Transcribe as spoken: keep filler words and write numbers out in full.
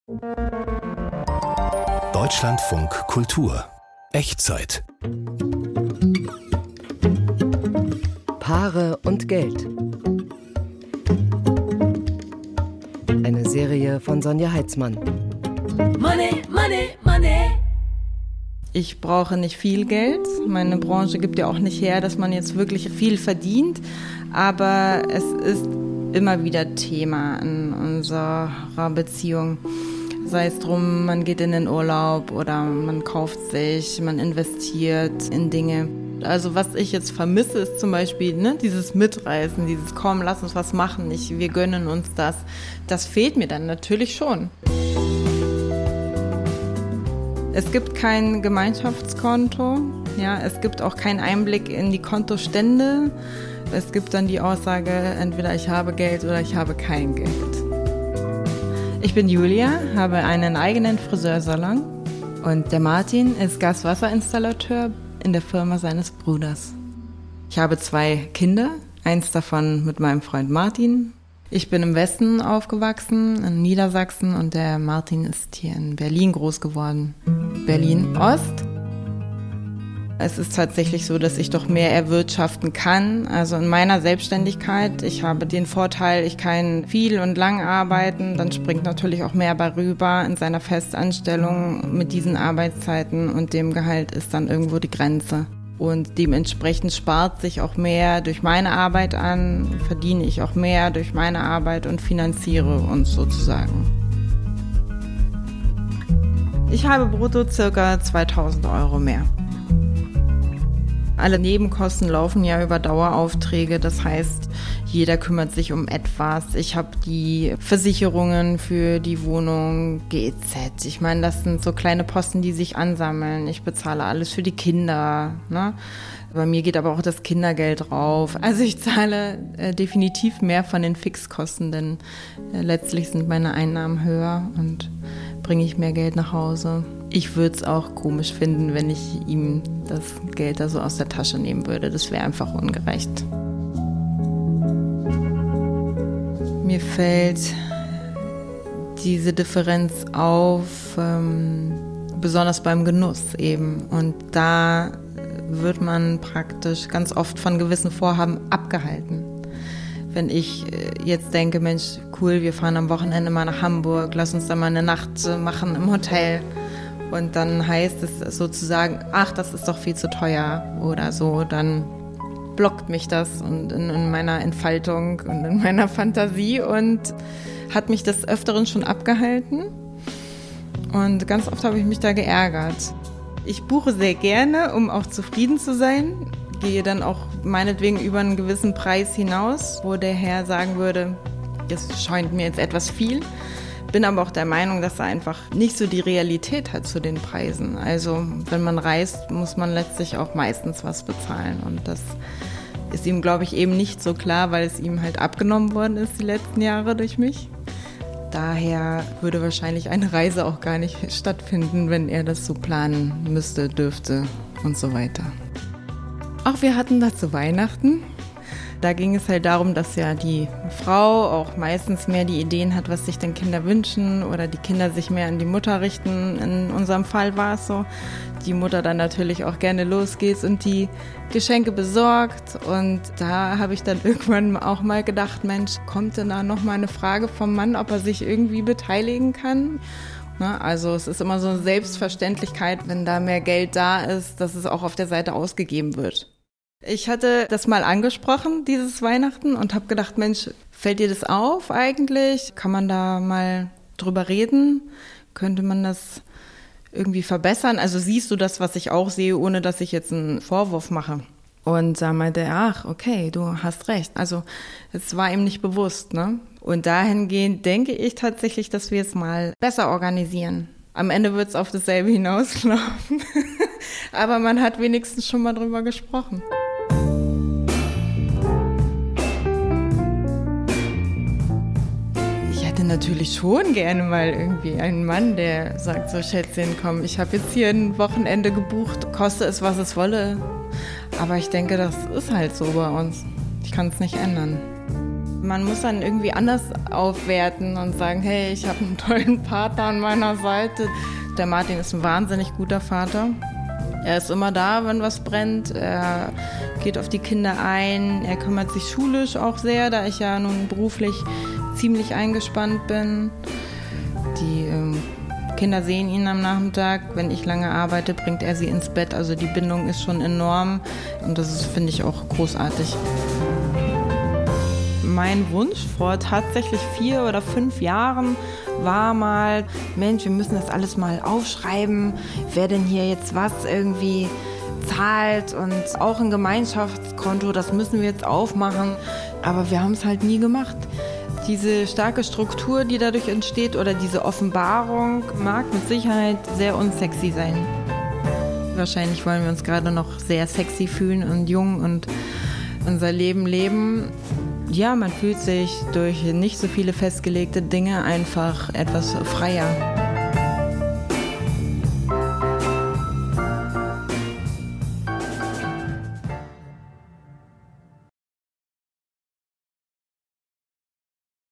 Deutschlandfunk Kultur. Echtzeit. Paare und Geld. Eine Serie von Sonja Heitzmann. Money, money, money. Ich brauche nicht viel Geld. Meine Branche gibt ja auch nicht her, dass man jetzt wirklich viel verdient. Aber es ist immer wieder Thema in unserer Beziehung. Sei es drum, man geht in den Urlaub oder man kauft sich, man investiert in Dinge. Also was ich jetzt vermisse, ist zum Beispiel ne, dieses Mitreißen, dieses komm, lass uns was machen, ich, wir gönnen uns das. Das fehlt mir dann natürlich schon. Es gibt kein Gemeinschaftskonto, ja, es gibt auch keinen Einblick in die Kontostände. Es gibt dann die Aussage, entweder ich habe Geld oder ich habe kein Geld. Ich bin Julia, habe einen eigenen Friseursalon und der Martin ist Gaswasserinstallateur in der Firma seines Bruders. Ich habe zwei Kinder, eins davon mit meinem Freund Martin. Ich bin im Westen aufgewachsen, in Niedersachsen, und der Martin ist hier in Berlin groß geworden. Berlin-Ost. Es ist tatsächlich so, dass ich doch mehr erwirtschaften kann. Also in meiner Selbstständigkeit, ich habe den Vorteil, ich kann viel und lang arbeiten. Dann springt natürlich auch mehr bei rüber. In seiner Festanstellung mit diesen Arbeitszeiten und dem Gehalt ist dann irgendwo die Grenze. Und dementsprechend spart sich auch mehr durch meine Arbeit an, verdiene ich auch mehr durch meine Arbeit und finanziere uns sozusagen. Ich habe brutto circa zweitausend Euro mehr. Alle Nebenkosten laufen ja über Daueraufträge, das heißt, jeder kümmert sich um etwas. Ich habe die Versicherungen für die Wohnung, G E Z. Ich meine, das sind so kleine Posten, die sich ansammeln. Ich bezahle alles für die Kinder, ne? Bei mir geht aber auch das Kindergeld drauf. Also ich zahle äh, definitiv mehr von den Fixkosten, denn äh, letztlich sind meine Einnahmen höher und bringe ich mehr Geld nach Hause. Ich würde es auch komisch finden, wenn ich ihm das Geld da so aus der Tasche nehmen würde. Das wäre einfach ungerecht. Mir fällt diese Differenz auf, ähm, besonders beim Genuss eben. Und da wird man praktisch ganz oft von gewissen Vorhaben abgehalten. Wenn ich jetzt denke, Mensch, cool, wir fahren am Wochenende mal nach Hamburg, lass uns da mal eine Nacht machen im Hotel. Und dann heißt es sozusagen, ach, das ist doch viel zu teuer oder so, dann blockt mich das und in, in meiner Entfaltung und in meiner Fantasie und hat mich des Öfteren schon abgehalten. Und ganz oft habe ich mich da geärgert. Ich buche sehr gerne, um auch zufrieden zu sein. Gehe dann auch meinetwegen über einen gewissen Preis hinaus, wo der Herr sagen würde, das scheint mir jetzt etwas viel. Bin aber auch der Meinung, dass er einfach nicht so die Realität hat zu den Preisen. Also wenn man reist, muss man letztlich auch meistens was bezahlen. Und das ist ihm, glaube ich, eben nicht so klar, weil es ihm halt abgenommen worden ist die letzten Jahre durch mich. Daher würde wahrscheinlich eine Reise auch gar nicht stattfinden, wenn er das so planen müsste, dürfte und so weiter. Auch wir hatten da zu Weihnachten. Da ging es halt darum, dass ja die Frau auch meistens mehr die Ideen hat, was sich denn Kinder wünschen oder die Kinder sich mehr an die Mutter richten. In unserem Fall war es so, die Mutter dann natürlich auch gerne losgeht und die Geschenke besorgt. Und da habe ich dann irgendwann auch mal gedacht, Mensch, kommt denn da noch mal eine Frage vom Mann, ob er sich irgendwie beteiligen kann? Ne? Also es ist immer so eine Selbstverständlichkeit, wenn da mehr Geld da ist, dass es auch auf der Seite ausgegeben wird. Ich hatte das mal angesprochen, dieses Weihnachten, und habe gedacht, Mensch, fällt dir das auf eigentlich? Kann man da mal drüber reden? Könnte man das irgendwie verbessern? Also siehst du das, was ich auch sehe, ohne dass ich jetzt einen Vorwurf mache? Und da meinte er, ach, okay, du hast recht. Also es war ihm nicht bewusst, ne? Und dahingehend denke ich tatsächlich, dass wir es mal besser organisieren. Am Ende wird es auf dasselbe hinauslaufen. Aber man hat wenigstens schon mal drüber gesprochen. Ich hätte natürlich schon gerne mal irgendwie einen Mann, der sagt, so Schätzchen, komm, ich habe jetzt hier ein Wochenende gebucht, koste es, was es wolle. Aber ich denke, das ist halt so bei uns. Ich kann es nicht ändern. man muss dann irgendwie anders aufwerten und sagen, hey, ich habe einen tollen Vater an meiner Seite. Der Martin ist ein wahnsinnig guter Vater. Er ist immer da, wenn was brennt. Er geht auf die Kinder ein. Er kümmert sich schulisch auch sehr, da ich ja nun beruflich ziemlich eingespannt bin. Die ähm, Kinder sehen ihn am Nachmittag. Wenn ich lange arbeite, bringt er sie ins Bett. Also die Bindung ist schon enorm und das ist, finde ich, auch großartig. Mein Wunsch vor tatsächlich vier oder fünf Jahren war mal, Mensch, wir müssen das alles mal aufschreiben, wer denn hier jetzt was irgendwie zahlt und auch ein Gemeinschaftskonto, das müssen wir jetzt aufmachen. Aber wir haben es halt nie gemacht. Diese starke Struktur, die dadurch entsteht oder diese Offenbarung, mag mit Sicherheit sehr unsexy sein. Wahrscheinlich wollen wir uns gerade noch sehr sexy fühlen und jung und unser Leben leben. Ja, man fühlt sich durch nicht so viele festgelegte Dinge einfach etwas freier.